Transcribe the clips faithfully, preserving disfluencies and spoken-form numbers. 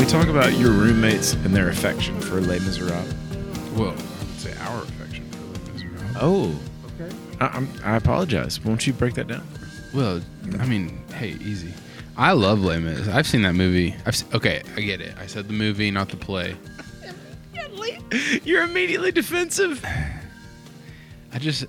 we talk about your roommates and their affection for Les Miserables? Well, I would say our affection for Les Miserables. Oh, okay. I, I'm, I apologize. Won't you break that down? Well, I mean, hey, easy. I love Les Mis. I've seen that movie. I've se- okay, I get it. I said the movie, not the play. You're immediately defensive. I just...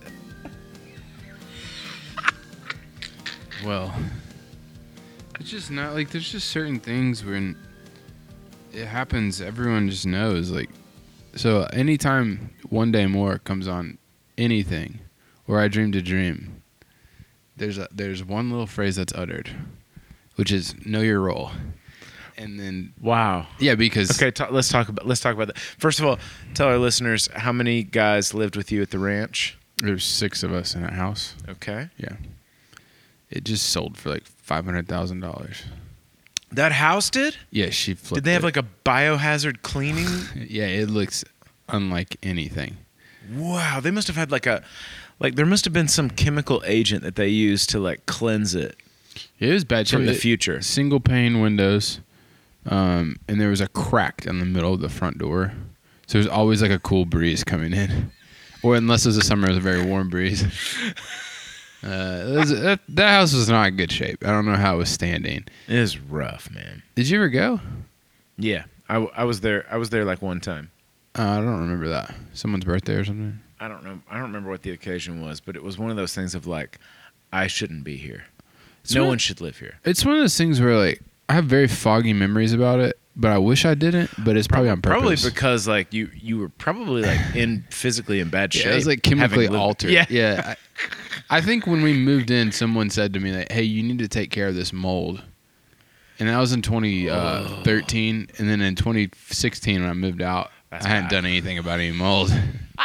Well, it's just not like there's just certain things when it happens, everyone just knows. Like, so anytime One Day More comes on anything, or I Dreamed a Dream, there's a, there's one little phrase that's uttered, which is "Know your role," and then Wow. yeah, because Okay, ta- let's talk about let's talk about that. First of all, tell our listeners how many guys lived with you at the ranch. there's six of us in a house. Okay. Yeah, it just sold for like five hundred thousand dollars. That house did? Yeah, she flipped. Did they have it. like a biohazard cleaning? Yeah, it looks unlike anything. Wow, they must have had like a like there must have been some chemical agent that they used to like cleanse it It was bad from shape. the It- future. Single pane windows, um, and there was a crack down the middle of the front door, so there's always like a cool breeze coming in, or unless it was the summer, it was a very warm breeze. Uh, it was, that, that house was not in good shape. I don't know how it was standing. It is rough, man. Did you ever go? Yeah, I, w- I was there. I was there like one time. Uh, I don't remember that. Someone's birthday or something. I don't know. I don't remember what the occasion was, but it was one of those things of like, I shouldn't be here. It's no one- one should live here. It's one of those things where like I have very foggy memories about it, but I wish I didn't. But it's probably on purpose. Probably because like you you were probably like in physically in bad shape. Yeah, it was like chemically having lived- altered. Yeah. yeah. I, I think when we moved in, someone said to me that, "Hey, you need to take care of this mold," and that was in twenty thirteen. And then in twenty sixteen, when I moved out, That's I hadn't bad. done anything about any mold.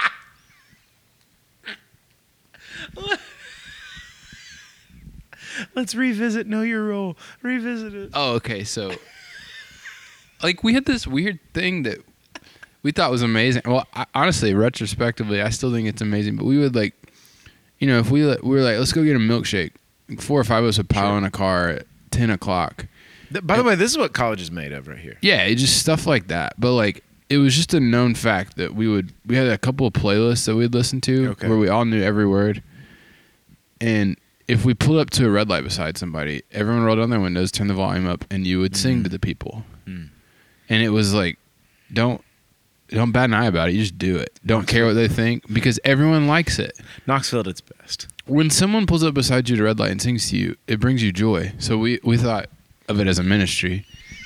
Let's revisit Know Your Role. Revisit it. Oh, okay. So, like, we had this weird thing that we thought was amazing. Well, I, honestly, retrospectively, I still think it's amazing. But we would like, you know, if we we were like, let's go get a milkshake. Four or five of us would pile Sure. in a car at ten o'clock. Th- By the way, this is what college is made of right here. Yeah, it just stuff like that. But like, it was just a known fact that we would. We had a couple of playlists that we'd listen to Okay. where we all knew every word. And if we pulled up to a red light beside somebody, everyone rolled down their windows, turned the volume up, and you would sing Mm. to the people. Mm. And it was like, don't don't bat an eye about it. You just do it. Don't care what they think because everyone likes it. Knoxville at its best. When someone pulls up beside you at a red light and sings to you, it brings you joy. So we, we thought of it as a ministry.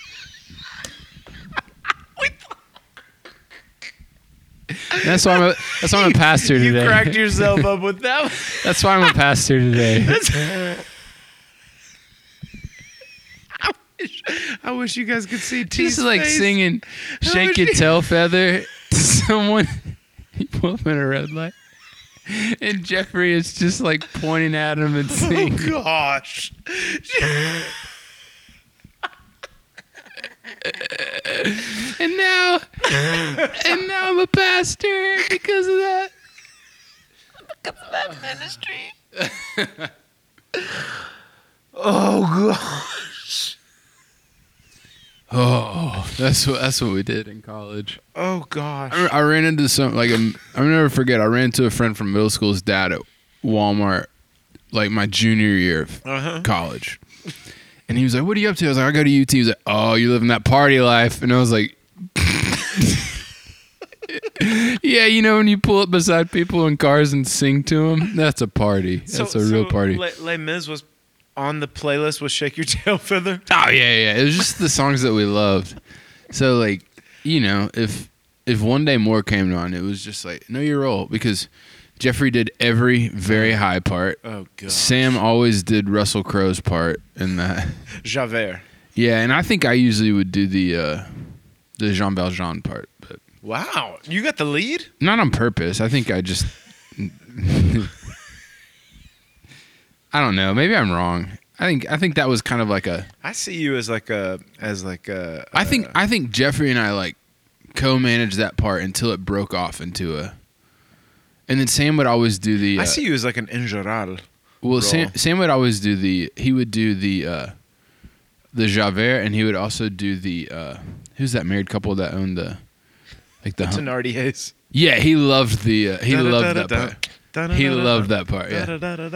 That's why I'm a, that's why I'm a pastor You today. cracked yourself up with that one. That's why I'm a pastor today. I wish, I wish you guys could see T's Just like face. singing "Shake wish Your you- Tail Feather" to someone. You pull up in a red light, and Jeffrey is just like pointing at him and singing. Oh gosh. And now, and now I'm a pastor because of that. Oh gosh. Oh, that's what that's what we did in college. Oh gosh. I, I ran into some like a, I'll never forget. I ran into a friend from middle school's dad at Walmart, like my junior year of Uh-huh. college, and he was like, "What are you up to?" I was like, "I go to U T." He was like, "Oh, you living that party life?" And I was like, "Yeah, you know when you pull up beside people in cars and sing to them, that's a party. That's a real party." Les, Les Mis was on the playlist with "Shake Your Tail Feather." Oh yeah, yeah. It was just the songs that we loved. So like, you know, if if One Day More came on, it was just like know your role because Jeffrey did every very high part. Oh god. Sam always did Russell Crowe's part in that. Javert. Yeah, and I think I usually would do the uh, the Jean Valjean part, but Wow, you got the lead? not on purpose. I think I just. I don't know. Maybe I'm wrong. I think I think that was kind of like a. I see you as like a as like a. I think uh, I think Jeffrey and I like co-managed that part until it broke off into a. And then Sam would always do the. Uh, I see you as like an en general. Well, Sam, role. Sam would always do the. He would do the. Uh, the Javert, and he would also do the uh, who's that married couple that owned the like the hum- Tenardiers. Yeah, he loved the uh, he loved that part. He loved that part. Yeah.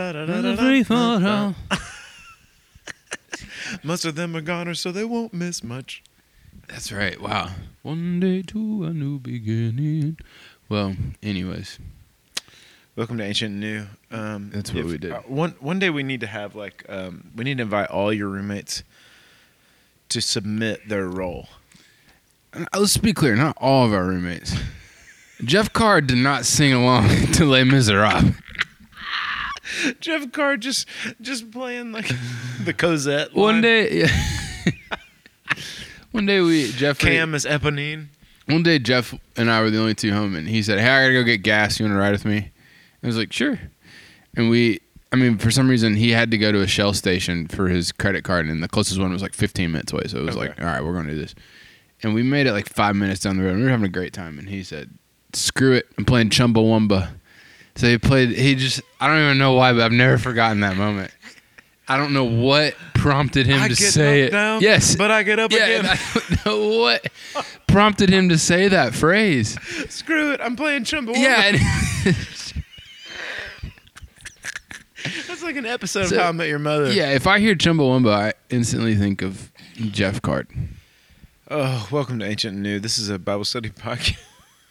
Most of them are goners, so they won't miss much. That's right. Wow. One day to a new beginning. Well, anyways, welcome to Ancient and New. Um, That's what if, we did. Uh, one one day we need to have like um, we need to invite all your roommates to submit their role. Uh, let's be clear. Not all of our roommates. Jeff Carr did not sing along to Les Miserables. Jeff Carr just just playing like the Cosette. One line. day, yeah. One day we Jeff Cam is Eponine. One day Jeff and I were the only two home, and he said, "Hey, I gotta go get gas. You want to ride with me?" I was like, "Sure." And we, I mean, for some reason, he had to go to a Shell station for his credit card, and the closest one was like fifteen minutes away. So it was Okay. like, "All right, we're gonna do this." And we made it like five minutes down the road. And we were having a great time, and he said, "Screw it, I'm playing Chumbawamba." So he played. He just, I don't even know why, but I've never forgotten that moment. I don't know what prompted him I to get say knocked it. down, yes, but I get up yeah, again. and I don't know what prompted him to say that phrase. Screw it, I'm playing Chumbawamba. Yeah, and That's like an episode So- of How I Met Your Mother. yeah. If I hear Chumbawamba, I instantly think of Jeff Card. Oh, welcome to Ancient and New. This is a Bible study podcast.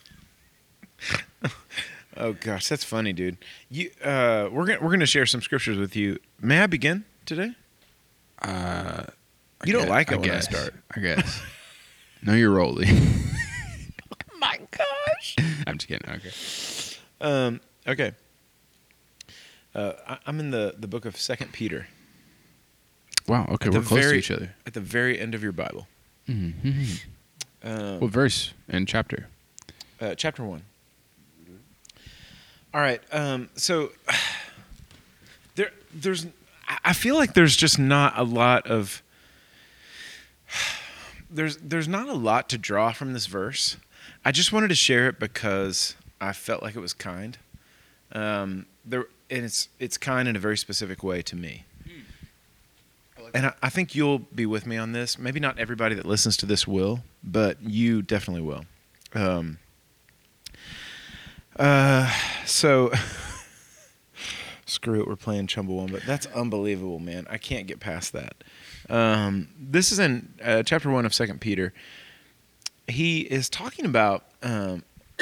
Oh gosh, that's funny, dude. You, uh, we're gonna we're gonna share some scriptures with you. May I begin today? Uh, You don't guess- like it I when I guess, start. I guess. No, you're Rolly. Oh my gosh. I'm just kidding. Okay. Um. Okay. Uh, I, I'm in the the book of Second Peter. Wow. Okay, At we're the close very- to each other. At the very end of your Bible. Mm-hmm. Um, What verse and chapter? uh, chapter one. All right. Um, so there, there's. I- I feel like there's just not a lot of. There's there's not a lot to draw from this verse. I just wanted to share it because I felt like it was kind. Um, there and it's it's kind in a very specific way to me. And I, I think you'll be with me on this. Maybe not everybody that listens to this will, but you definitely will. Um, uh, so, screw it, we're playing Chumbawamba. That's unbelievable, man. I can't get past that. Um, this is in uh, chapter one of Second Peter. He is talking about um,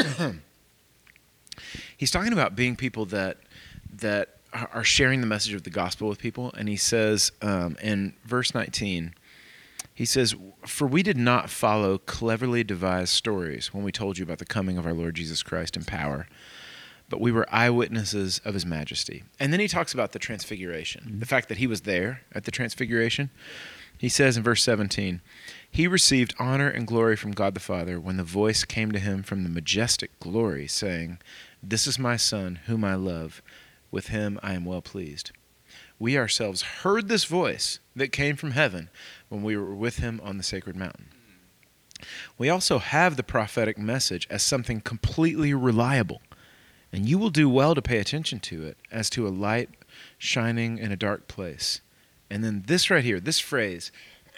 he's talking about being people that that are sharing the message of the gospel with people, and he says um, in verse nineteen, he says, "For we did not follow cleverly devised stories when we told you about the coming of our Lord Jesus Christ in power, but we were eyewitnesses of his majesty." And then he talks about the transfiguration, mm-hmm. the fact that he was there at the transfiguration. He says in verse seventeen, "He received honor and glory from God the Father when the voice came to him from the majestic glory, saying, 'This is my Son, whom I love. With him I am well pleased.' We ourselves heard this voice that came from heaven when we were with him on the sacred mountain. We also have the prophetic message as something completely reliable, and you will do well to pay attention to it as to a light shining in a dark place." And then this right here, this phrase,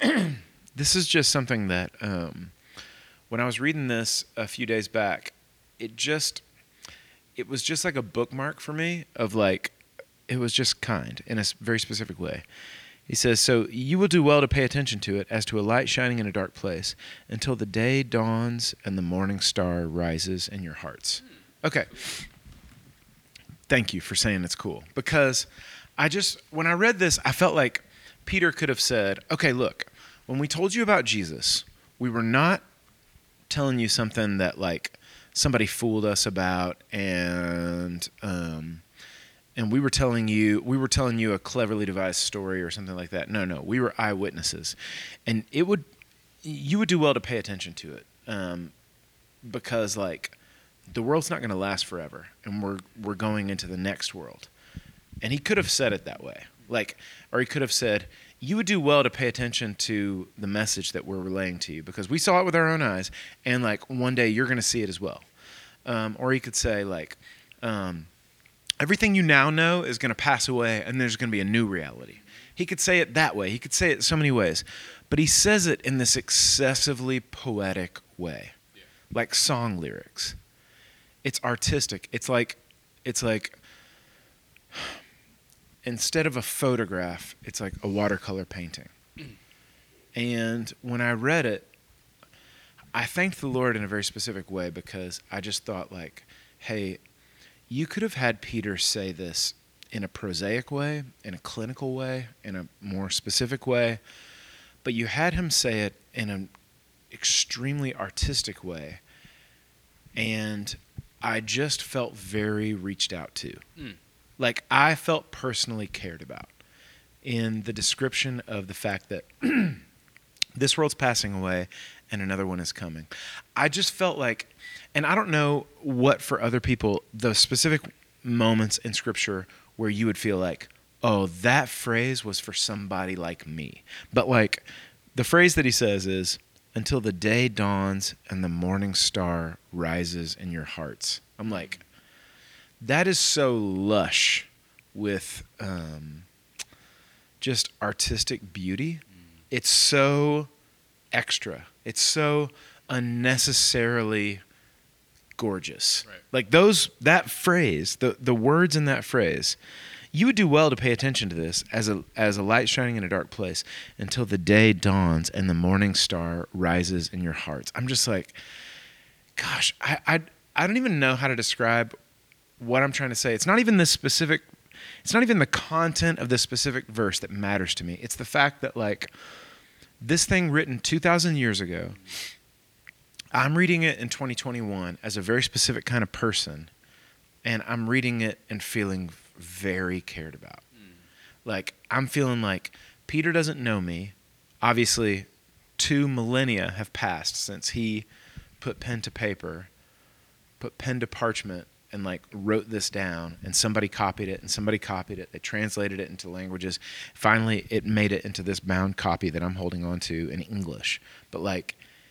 this is just something that um, when I was reading this a few days back, it just, it was just like a bookmark for me of like, it was just kind in a s- very specific way. He says, "So you will do well to pay attention to it as to a light shining in a dark place until the day dawns and the morning star rises in your hearts." Okay. Thank you for saying it's cool. Because I just, when I read this, I felt like Peter could have said, okay, look, when we told you about Jesus, we were not telling you something that like somebody fooled us about and um, and we were telling you we were telling you a cleverly devised story or something like that. No, no, we were eyewitnesses. And it would, you would do well to pay attention to it um, because like the world's not going to last forever and we're we're going into the next world. And he could have said it that way. Like, or he could have said, you would do well to pay attention to the message that we're relaying to you because we saw it with our own eyes and like one day you're going to see it as well. Um, or he could say like, um, everything you now know is going to pass away and there's going to be a new reality. He could say it that way. He could say it so many ways. but he says it in this excessively poetic way, yeah. like song lyrics. It's artistic. It's like, it's like, instead of a photograph, it's like a watercolor painting. Mm. And when I read it, I thanked the Lord in a very specific way, because I just thought like, hey, you could have had Peter say this in a prosaic way, in a clinical way, in a more specific way, but you had him say it in an extremely artistic way, and I just felt very reached out to. Mm. Like I felt personally cared about in the description of the fact that this world's passing away and another one is coming. I just felt like, and I don't know what for other people, the specific moments in Scripture where you would feel like, oh, that phrase was for somebody like me. But like the phrase that he says is, until the day dawns and the morning star rises in your hearts. I'm like, that is so lush with um, just artistic beauty. It's so extra. It's so unnecessarily gorgeous. Right. Like those, that phrase, the, the words in that phrase, you would do well to pay attention to this as a as a light shining in a dark place until the day dawns and the morning star rises in your hearts. I'm just like, gosh, I I, I don't even know how to describe what I'm trying to say. It's not even this specific, it's not even the content of this specific verse that matters to me. It's the fact that like this thing written two thousand years ago, I'm reading it in twenty twenty-one as a very specific kind of person, and I'm reading it and feeling very cared about. Mm. Like, I'm feeling like Peter doesn't know me. Obviously, two millennia have passed since he put pen to paper, put pen to parchment, and like wrote this down, and somebody copied it, and somebody copied it. They translated it into languages. Finally, it made it into this bound copy that I'm holding on to in English. But like,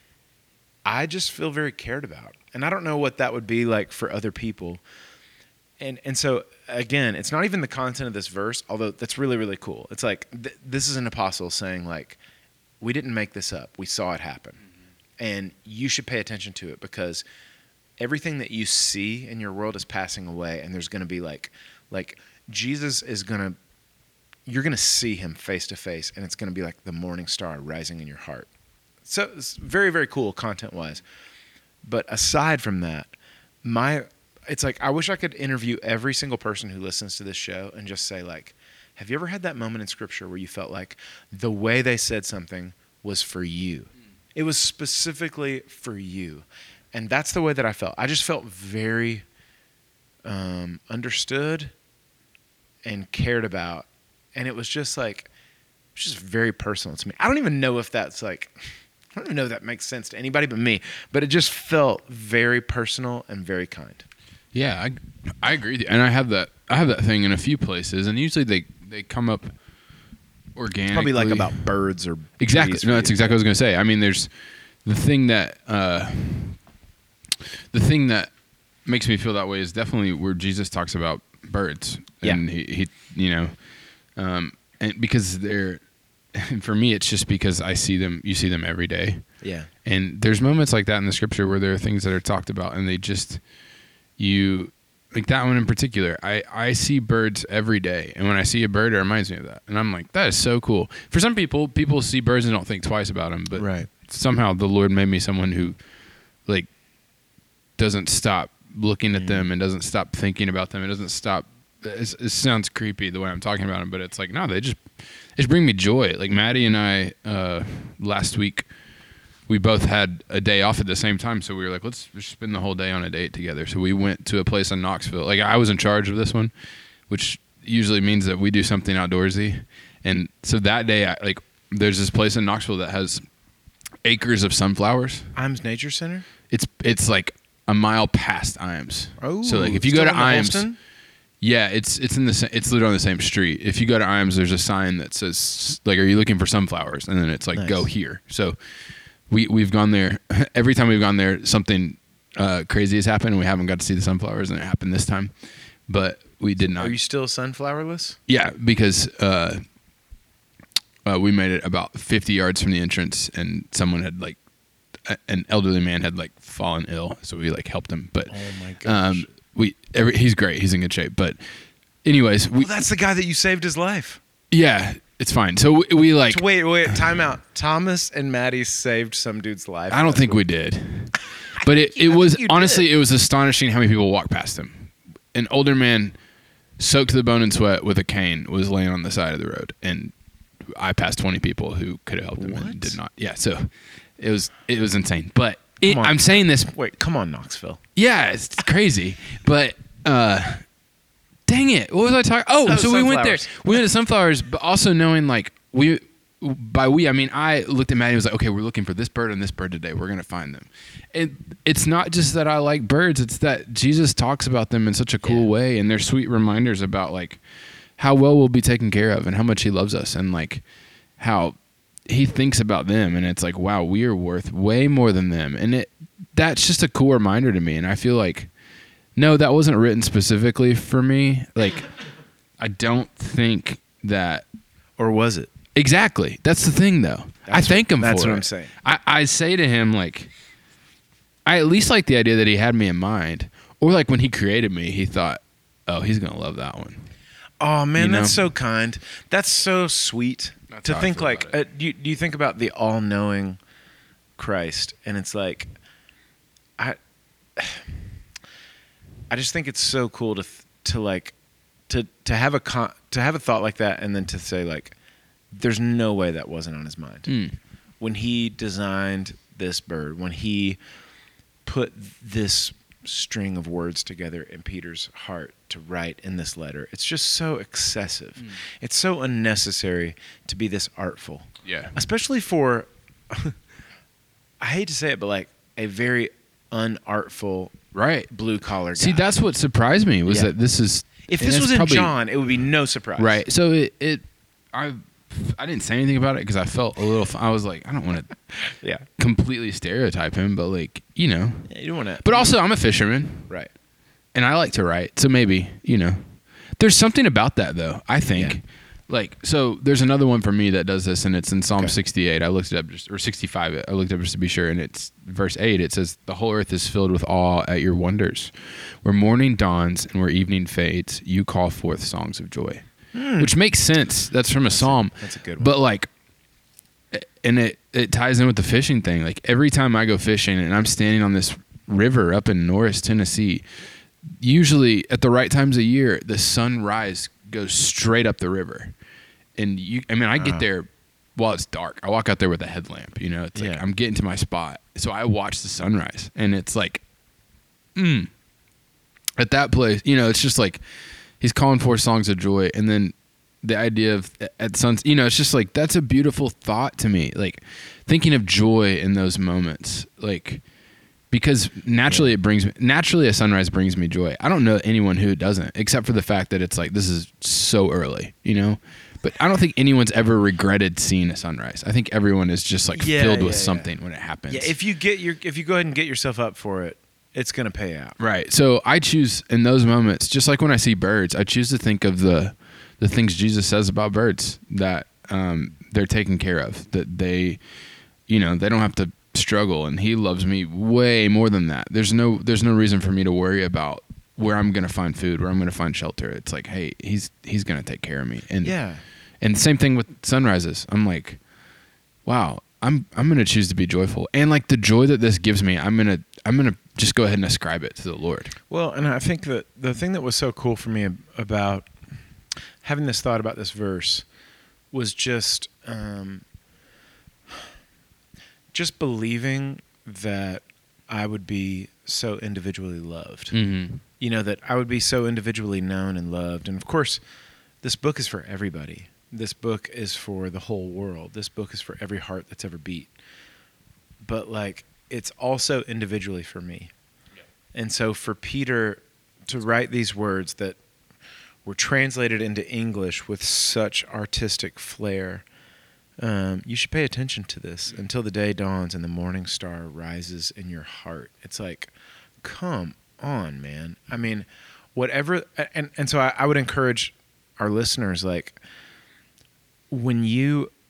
I just feel very cared about. And I don't know what that would be like for other people. And and so, again, it's not even the content of this verse, although that's really, really cool. It's like, th- this is an apostle saying, like, we didn't make this up. We saw it happen. Mm-hmm. And you should pay attention to it, because everything that you see in your world is passing away, and there's going to be, like, like Jesus is going to, you're going to see him face to face, and it's going to be like the morning star rising in your heart. So it's very, very cool content-wise. But aside from that, my... it's like, I wish I could interview every single person who listens to this show and just say, like, have you ever had that moment in Scripture where you felt like the way they said something was for you? It was specifically for you. And that's the way that I felt. I just felt very um, understood and cared about. And it was just like, it was just very personal to me. I don't even know if that's like... I don't even know if that makes sense to anybody but me, but it just felt very personal and very kind. Yeah, I, I agree with you. And I have that I have that thing in a few places, and usually they, they come up organically. It's probably like about birds or exactly. No, that's exactly what I was going to say. I mean, there's the thing that uh, the thing that makes me feel that way is definitely where Jesus talks about birds, and yeah. he, he you know, um, and because they're. And for me, it's just because I see them, you see them every day. Yeah. And there's moments like that in the Scripture where there are things that are talked about, and they just, you, like that one in particular, I, I see birds every day. And when I see a bird, it reminds me of that. And I'm like, that is so cool. For some people, people see birds and don't think twice about them. But right. somehow the Lord made me someone who, like, doesn't stop looking at mm. them and doesn't stop thinking about them. It doesn't stop. It's, it sounds creepy the way I'm talking about them, but it's like, no, they just... It just bring me joy. Like Maddie and I, uh, last week, we both had a day off at the same time. So we were like, let's just spend the whole day on a date together. So we went to a place in Knoxville. Like I was in charge of this one, which usually means that we do something outdoorsy. And so that day, I, like there's this place in Knoxville that has acres of sunflowers. Iams Nature Center? It's it's like a mile past Iams. Oh, so like if you go to Iams... Yeah, it's it's in the it's literally on the same street. If you go to Iams, there's a sign that says like, "Are you looking for sunflowers?" And then it's like, nice. "Go here." So we we've gone there. Every time we've gone there, something uh, crazy has happened, and we haven't got to see the sunflowers, and it happened this time. But we did not. Are you still sunflowerless? Yeah, because uh, Uh, we made it about fifty yards from the entrance, and someone had like a, an elderly man had like fallen ill, so we like helped him. But Oh my gosh. um, we every, he's great. He's in good shape. But anyways, we Well, that's the guy that you saved his life. yeah, it's fine. So we, we like Wait, wait, time out. Thomas and Maddie saved some dude's life. I don't think we did, but it, it I was think you honestly it was astonishing how many people walked past him. An older man, soaked to the bone in sweat with a cane, was laying on the side of the road, and I passed twenty people who could have helped him What? and did not. Yeah, so it was it was insane. But it, Come on. I'm saying this, Wait, come on, Knoxville. yeah, it's crazy. But uh, dang it, what was I talking? Oh, Oh, so we went there. sunflowers. We went to Sunflowers, but also knowing like we. By we, I mean I looked at Maddie and was like, okay, we're looking for this bird and this bird today. We're going to find them. And it's not just that I like birds. It's that Jesus talks about them in such a cool Yeah. way. And they're sweet reminders about like how well we'll be taken care of and how much he loves us and like how he thinks about them. And it's like, wow, we are worth way more than them. And it that's just a cool reminder to me. And I feel like, no, that wasn't written specifically for me. Like, I don't think that Or was it? Exactly. That's the thing, though. I That's- thank him that's for what it. I'm saying. I, I say to him, like, I at least like the idea that he had me in mind. Or, like, when he created me, he thought, oh, he's going to love that one. Oh man, You know? that's so kind. That's so sweet That's to how I think feel like. about Uh, it. do, you, do you think about the all-knowing Christ, and it's like, I, I just think it's so cool to th- to like, to to have a con- to have a thought like that, and then to say like, there's no way that wasn't on his mind Mm. when he designed this bird, when he put this string of words together in Peter's heart to write in this letter. It's just so excessive. Mm. It's so unnecessary to be this artful, Yeah. especially for, I hate to say it, but like a very unartful Right. blue collar guy. See, that's what surprised me was Yeah. that this is. if and this it's was in probably- John, it would be no surprise. Right. So it, it I, I didn't say anything about it because I felt a little. I was like, I don't want to Yeah. completely stereotype him, but like, you know. Yeah, you don't want to. But also, I'm a fisherman. right. And I like to write, so maybe, you know. There's something about that, though, I think. Yeah. Like, so there's another one for me that does this, and it's in Psalm Okay. sixty-eight. I looked it up, just, or sixty-five, I looked it up just to be sure, and it's verse eight. It says, the whole earth is filled with awe at your wonders. Where morning dawns and where evening fades, you call forth songs of joy. Which makes sense. That's from a psalm. That's a good one. But, like, and it, it ties in with the fishing thing. Like, every time I go fishing and I'm standing on this river up in Norris, Tennessee, usually at the right times of year, the sunrise goes straight up the river. And you, I mean, I get Uh-huh. there while it's dark. I walk out there with a headlamp, you know, it's like Yeah. I'm getting to my spot. So I watch the sunrise and it's like, mm, at that place, you know, it's just like he's calling for songs of joy. And then the idea of at suns, you know, it's just like, that's a beautiful thought to me. Like thinking of joy in those moments, like, because naturally it brings me, naturally a sunrise brings me joy. I don't know anyone who doesn't, except for the fact that it's like, this is so early, you know, but I don't think anyone's ever regretted seeing a sunrise. I think everyone is just like Yeah, filled yeah, with yeah. something when it happens. Yeah, if you get your if you go ahead and get yourself up for it, it's gonna pay out. Right. So I choose in those moments, just like when I see birds, I choose to think of the the things Jesus says about birds, that um, they're taken care of, that they, you know, they don't have to struggle, and he loves me way more than that. There's no there's no reason for me to worry about where I'm going to find food, where I'm going to find shelter. It's like, hey, he's he's going to take care of me. And Yeah. and same thing with sunrises. I'm like, wow, I'm I'm going to choose to be joyful. And like the joy that this gives me, I'm going to I'm going to just go ahead and ascribe it to the Lord. Well, and I think that the thing that was so cool for me ab- about having this thought about this verse was just um, just believing that I would be so individually loved. Mhm. You know, that I would be so individually known and loved. And of course, this book is for everybody. This book is for the whole world. This book is for every heart that's ever beat. But like, it's also individually for me. And so for Peter to write these words that were translated into English with such artistic flair, um, you should pay attention to this until the day dawns and the morning star rises in your heart. It's like, come on, man. I mean, whatever. And, and so I, I would encourage our listeners, like, when you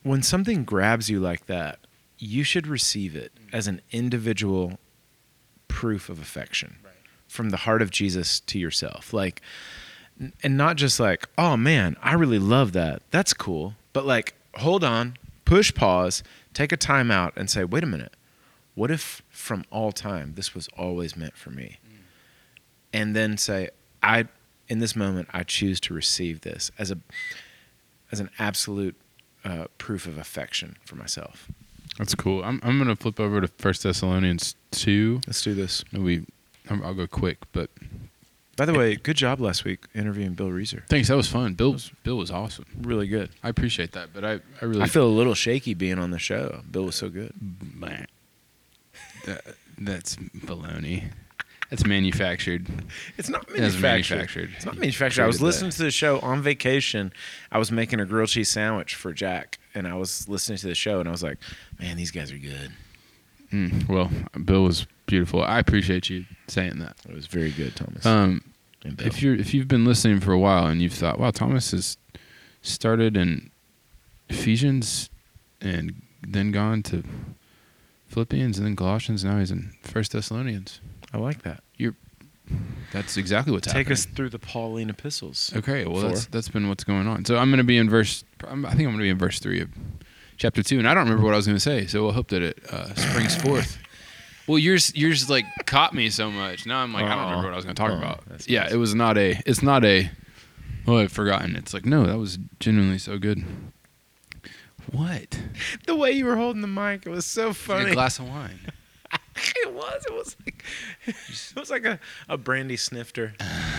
when something grabs you like that, you should receive it as an individual proof of affection right. from the heart of Jesus to yourself. Like, and not just like, oh man, I really love that. That's cool. But like, hold on, push pause, take a time out and say, wait a minute. What if from all time, this was always meant for me? Mm. And then say, I, in this moment, I choose to receive this as a, as an absolute uh, proof of affection for myself. That's cool. I'm I'm gonna flip over to First Thessalonians two. Let's do this. We, I'll go quick, but. By the way, good job last week interviewing Bill Reeser. Thanks, that was fun. Bill was, Bill was awesome. Really good. I appreciate that, but I, I really. I feel a little shaky being on the show. Bill was so good. That, that's baloney. That's manufactured. It's not That's manufactured. manufactured. It's not manufactured. I was listening to the show on vacation. I was making a grilled cheese sandwich for Jack, and I was listening to the show, and I was like, man, these guys are good. Mm, well, Bill was beautiful. I appreciate you saying that. It was very good, Thomas. Um, if you're if you've been listening for a while and you've thought, wow, Thomas has started in Ephesians and then gone to Philippians and then Colossians, now he's in First Thessalonians. I like that. You're. That's exactly what's Take happening. us through the Pauline epistles. Okay, well Four. that's that's been what's going on. So I'm going to be in verse. I'm, I think I'm going to be in verse three of chapter two, and I don't remember what I was going to say. So we'll hope that it uh, springs forth. Well, yours yours like caught me so much. Now I'm like, I don't remember what I was going to talk Oh, about. that's Yeah, nice. it was not a. It's not a. Oh, I've forgotten. It's like, no, that was genuinely so good. What? The way you were holding the mic, it was so Like funny. a glass of wine. It was. It was like it was like a, a brandy snifter.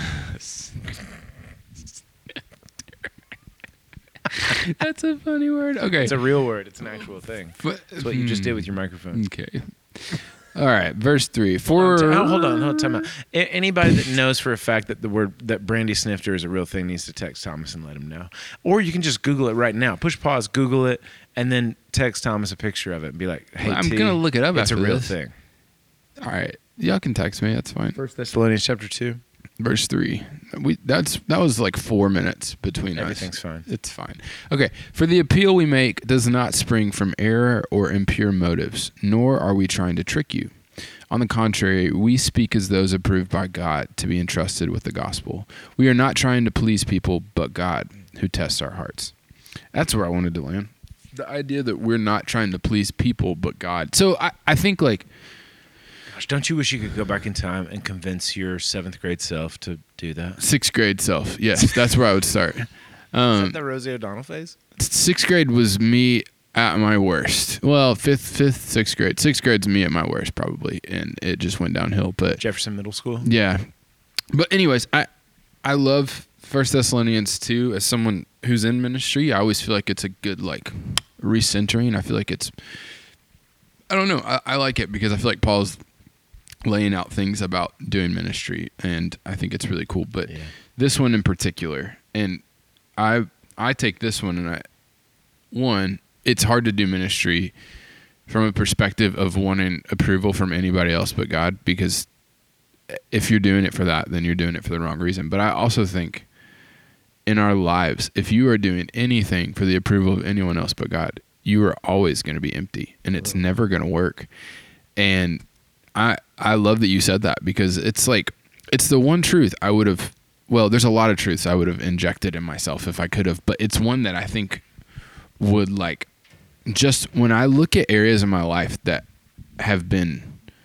That's a funny word. Okay. It's a real word. It's an actual thing. But- It's what you just did with your microphone. Okay. All right, verse three. For Hold on, hold on, hold on, time out. A- Anybody that knows for a fact that the word that brandy snifter is a real thing needs to text Thomas and let him know. Or you can just Google it right now. Push pause, Google it, and then text Thomas a picture of it and be like, "Hey, I'm T, gonna look it up It's after a real this. thing." All right, y'all can text me. That's fine. First Thessalonians chapter two. Verse three. We that's that was like four minutes between Everything's us. fine. It's fine. Okay. For the appeal we make does not spring from error or impure motives, nor are we trying to trick you. On the contrary, we speak as those approved by God to be entrusted with the gospel. We are not trying to please people, but God, who tests our hearts. That's where I wanted to land. The idea that we're not trying to please people, but God. So I, I think like, Gosh, don't you wish you could go back in time and convince your seventh grade self to do that? sixth grade self. Yes, that's where I would start. Is Um, that the Rosie O'Donnell phase? sixth grade was me at my worst. Well, fifth, fifth, sixth grade. Sixth grade's me at my worst, probably, and it just went downhill. But Jefferson Middle School? yeah, but anyways, I I love First Thessalonians two as someone who's in ministry. I always feel like it's a good like recentering. I feel like it's. I don't know. I, I like it because I feel like Paul's laying out things about doing ministry, and I think it's really cool. But Yeah. this one in particular, and I I take this one, and I one, it's hard to do ministry from a perspective of wanting approval from anybody else but God, because if you're doing it for that, then you're doing it for the wrong reason. But I also think in our lives, if you are doing anything for the approval of anyone else but God, you are always going to be empty, and it's never going to work. And I I love that you said that, because it's like, it's the one truth I would have, well, there's a lot of truths I would have injected in myself if I could have, but it's one that I think would like, just when I look at areas in my life that have been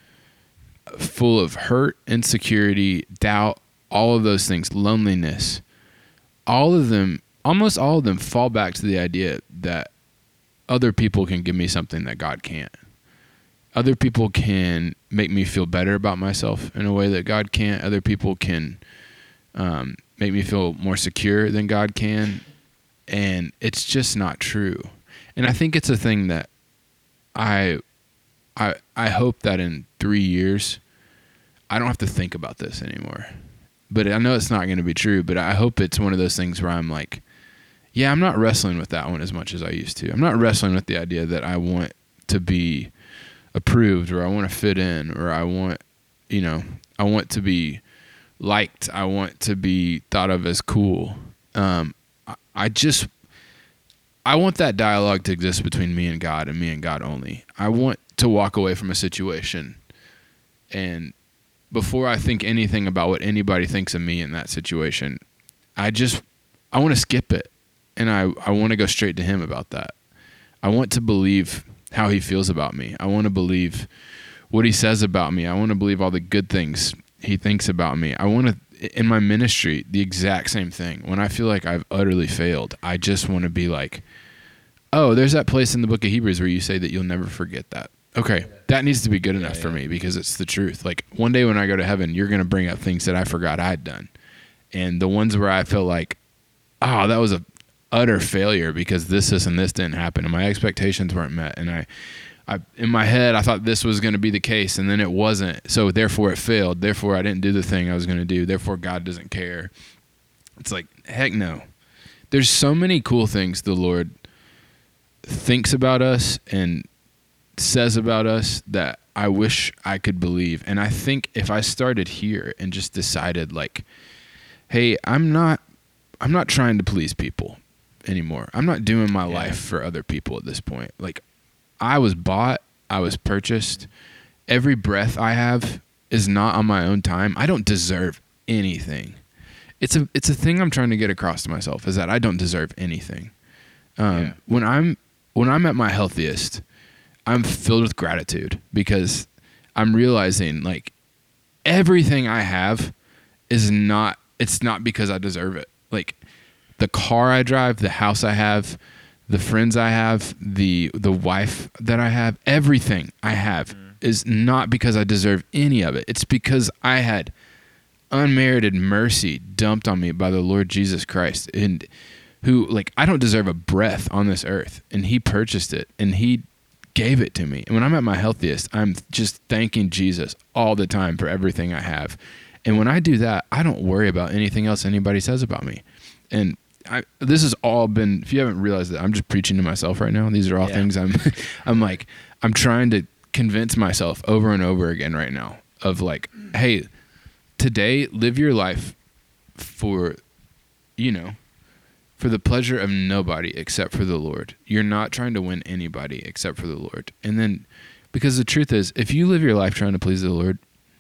full of hurt, insecurity, doubt, all of those things, loneliness, all of them, almost all of them fall back to the idea that other people can give me something that God can't. Other people can make me feel better about myself in a way that God can't. Other people can um, make me feel more secure than God can. And it's just not true. And I think it's a thing that I, I, I hope that in three years, I don't have to think about this anymore. But I know it's not going to be true, but I hope it's one of those things where I'm like, yeah, I'm not wrestling with that one as much as I used to. I'm not wrestling with the idea that I want to be approved, or I want to fit in, or I want, you know, I want to be liked. I want to be thought of as cool. Um, I, I just, I want that dialogue to exist between me and God and me and God only. I want to walk away from a situation, and before I think anything about what anybody thinks of me in that situation, I just, I want to skip it. And I, I want to go straight to him about that. I want to believe how he feels about me. I want to believe what he says about me. I want to believe all the good things he thinks about me. I want to, in my ministry, the exact same thing. When I feel like I've utterly failed, I just want to be like, oh, there's that place in the book of Hebrews where you say that you'll never forget that. Okay, that needs to be good enough yeah, yeah. for me because it's the truth. Like one day when I go to heaven, you're going to bring up things that I forgot I'd done. And the ones where I feel like, oh, that was a utter failure because this, this, and this didn't happen. And my expectations weren't met. And I, I in my head, I thought this was going to be the case and then it wasn't. So therefore it failed. Therefore I didn't do the thing I was going to do. Therefore God doesn't care. It's like, heck no. There's so many cool things the Lord thinks about us and says about us that I wish I could believe. And I think if I started here and just decided like, hey, I'm not I'm not trying to please people anymore. I'm not doing my yeah. life for other people at this point. Like I was bought, I was purchased. Every breath I have is not on my own time. I don't deserve anything. It's a it's a thing I'm trying to get across to myself is that I don't deserve anything. Um, yeah. when I'm when I'm at my healthiest, I'm filled with gratitude because I'm realizing like everything I have is not, it's not because I deserve it. Like the car I drive, the house I have, the friends I have, the, the wife that I have, everything I have mm. is not because I deserve any of it. It's because I had unmerited mercy dumped on me by the Lord Jesus Christ, and who like, I don't deserve a breath on this earth, and he purchased it and he gave it to me. And when I'm at my healthiest, I'm just thanking Jesus all the time for everything I have. And when I do that, I don't worry about anything else anybody says about me. And I, this has all been, if you haven't realized that, I'm just preaching to myself right now. These are all yeah. things I'm, I'm like, I'm trying to convince myself over and over again right now of like, hey, today live your life for, you know, for the pleasure of nobody except for the Lord. You're not trying to win anybody except for the Lord. And then, because the truth is, if you live your life trying to please the Lord,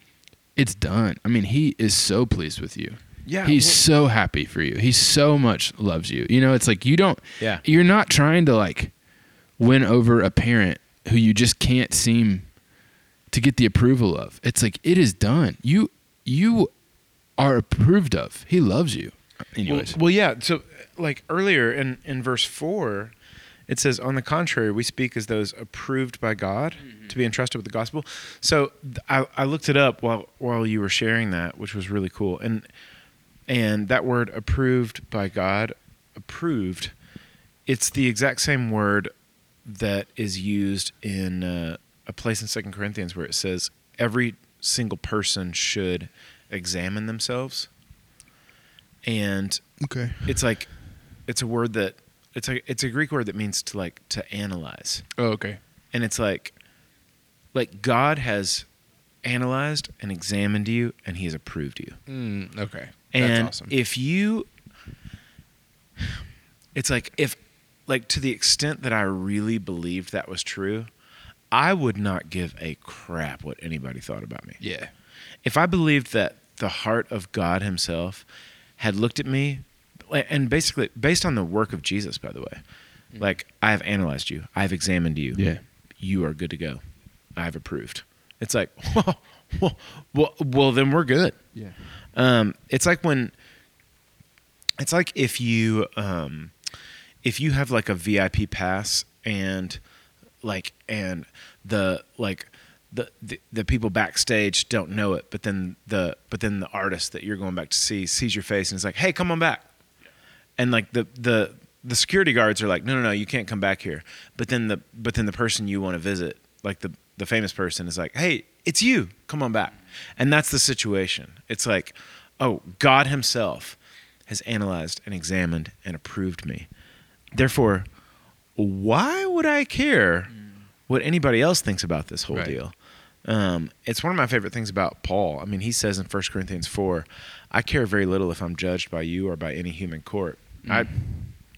it's done. I mean, he is so pleased with you. Yeah. He's well, so happy for you. He so much loves you. You know, it's like you don't, yeah. you're not trying to like win over a parent who you just can't seem to get the approval of. It's like, it is done. You, you are approved of. He loves you. Anyways. Well, well yeah. So, like earlier in, in verse four, it says, on the contrary, we speak as those approved by God mm-hmm. to be entrusted with the gospel. So I, I looked it up while while you were sharing that, which was really cool. And and that word approved by God, approved, it's the exact same word that is used in uh, a place in Second Corinthians where it says every single person should examine themselves. And okay. it's like, it's a word that, it's a, it's a Greek word that means to like, to analyze. Oh, okay. And it's like, like God has analyzed and examined you and he has approved you. Mm, okay. And that's awesome. If you, it's like, if, like to the extent that I really believed that was true, I would not give a crap what anybody thought about me. Yeah. If I believed that the heart of God himself had looked at me, and basically based on the work of Jesus, by the way, mm-hmm. like I have analyzed you, I have examined you. Yeah. You are good to go. I have approved. It's like, well, well, well, well then we're good. Yeah. Um, it's like when, it's like if you, um, if you have like a V I P pass and like, and the, like, The, the the people backstage don't know it, but then the but then the artist that you're going back to see sees your face and is like, "Hey, come on back," and like the the the security guards are like, "No, no, no, you can't come back here." But then the but then the person you want to visit, like the the famous person, is like, "Hey, it's you, come on back," and that's the situation. It's like, oh, God Himself has analyzed and examined and approved me. Therefore, why would I care what anybody else thinks about this whole right. deal? Um, it's one of my favorite things about Paul. I mean, he says in First Corinthians four, I care very little if I'm judged by you or by any human court. Mm. I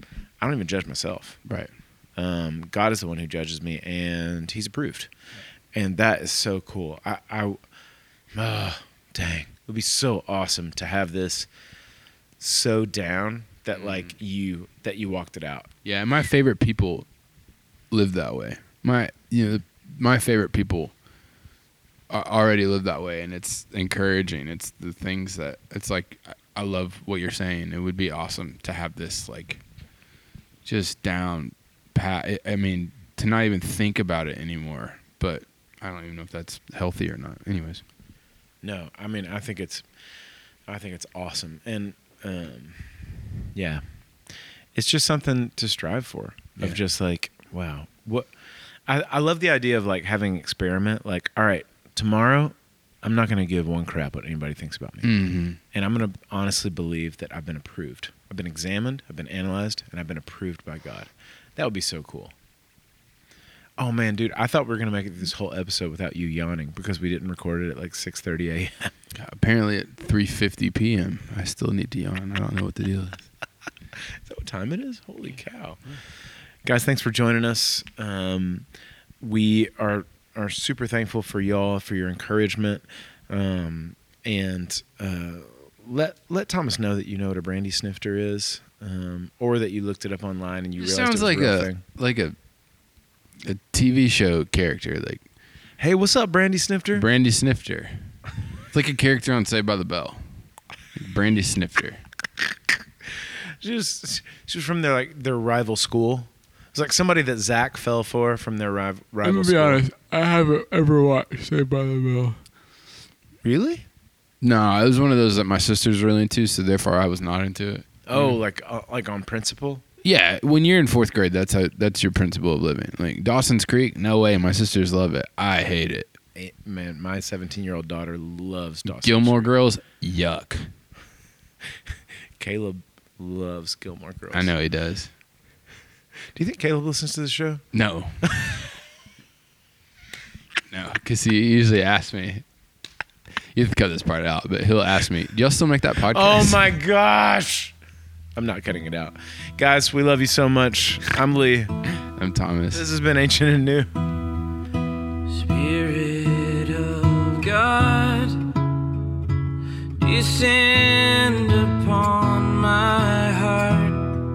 I don't even judge myself. Right. Um, God is the one who judges me, and He's approved, and that is so cool. I, I oh, dang, it would be so awesome to have this so down that mm. like you that you walked it out. Yeah, and my favorite people live that way. My you know my favorite people already live that way, and it's encouraging. It's the things that it's like. I love what you're saying. It would be awesome to have this like just down pat. I mean, to not even think about it anymore. But I don't even know if that's healthy or not. Anyways, no. I mean, I think it's, I think it's awesome, and um, yeah, it's just something to strive for. Of yeah. just like, wow, what. I, I love the idea of like having an experiment. Like, all right, tomorrow, I'm not going to give one crap what anybody thinks about me. Mm-hmm. And I'm going to honestly believe that I've been approved. I've been examined, I've been analyzed, and I've been approved by God. That would be so cool. Oh, man, dude, I thought we were going to make it through this whole episode without you yawning because we didn't record it at like six thirty a.m. Apparently at three fifty p.m. I still need to yawn. I don't know what the deal is. Is that what time it is? Holy cow. Guys, thanks for joining us. Um, we are are super thankful for y'all, for your encouragement. Um, and uh, let let Thomas know that you know what a brandy snifter is, um, or that you looked it up online and you it realized sounds it was like a real a thing. like a a T V show character, like, hey, what's up, Brandy Snifter? Brandy Snifter. It's like a character on Saved by the Bell. Brandy Snifter. She was she was from their like their rival school. It's like somebody that Zach fell for from their rival, rival I'm school. gonna be honest, I haven't ever watched Saved by the Bell. Really? No, it was one of those that my sister's really into, so therefore I was not into it. Oh, mm. like uh, like on principle? Yeah, when you're in fourth grade, that's how that's your principle of living. Like Dawson's Creek, no way. My sisters love it. I hate it. Hey, man, my seventeen-year-old daughter loves Dawson's Gilmore Creek. Girls, yuck. Caleb loves Gilmore Girls. I know he does. Do you think Caleb listens to the show? No. No, because he usually asks me. You have to cut this part out, but he'll ask me, do y'all still make that podcast? Oh, my gosh. I'm not cutting it out. Guys, we love you so much. I'm Lee. I'm Thomas. This has been Ancient and New. Spirit of God, descend upon my heart.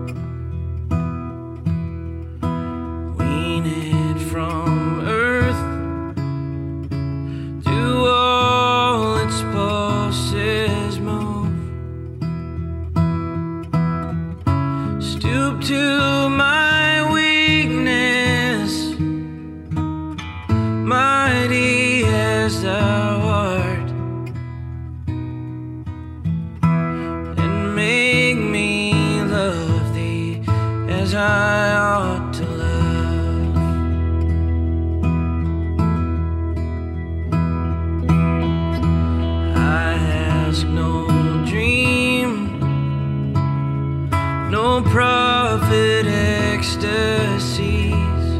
Wean it from earth to all its pulses move. Stoop to my weakness, mighty as thou art, and make me love thee as I ought to love. I ask no dream, no prophet ecstasies,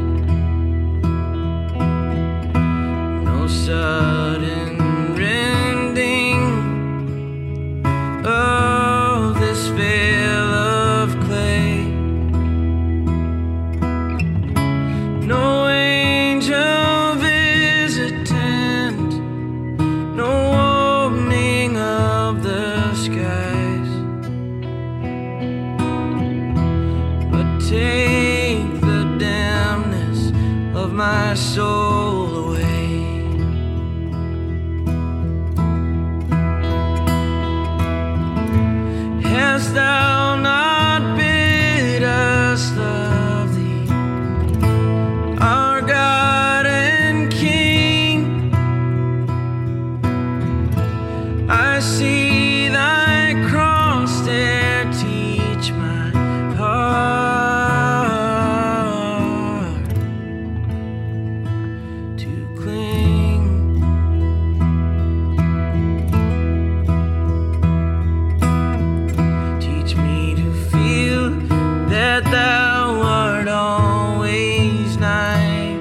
no sudden rending of this veil of clay, no angel visitant, no opening of the skies, but take the damnness of my soul away. Hast thou not bid us love thee, our God and King? I see thy cross there, teach my heart to cling. Teach me to feel that thou art always nigh.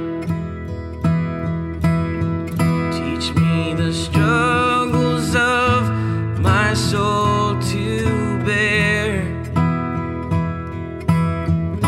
Teach me the struggles of my soul to bear.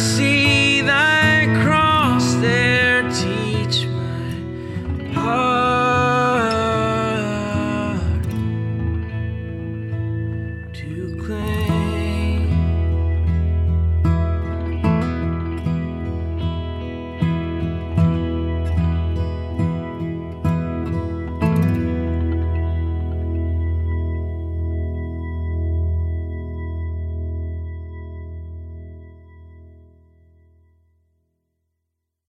see